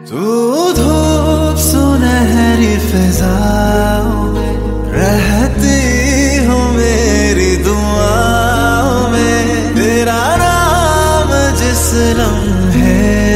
तू धूप सुनहरी फिजाओं में रहती हो मेरी दुआओं में, तेरा नाम जिस लम्हे